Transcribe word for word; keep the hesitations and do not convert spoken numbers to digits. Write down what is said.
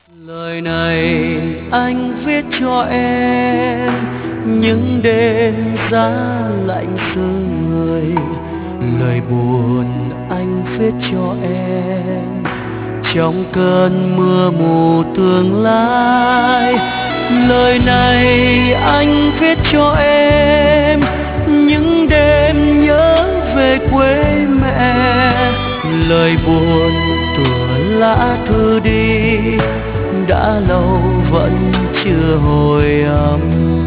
Lời này anh viết cho em những đêm giá lạnh sương người. Lời buồn anh viết cho em trong cơn mưa mù tương lai. Lời này anh viết cho em những đêm nhớ về quê mẹ. Lời buồn tựa lá thư đi đã lâu vẫn chưa hồi âm.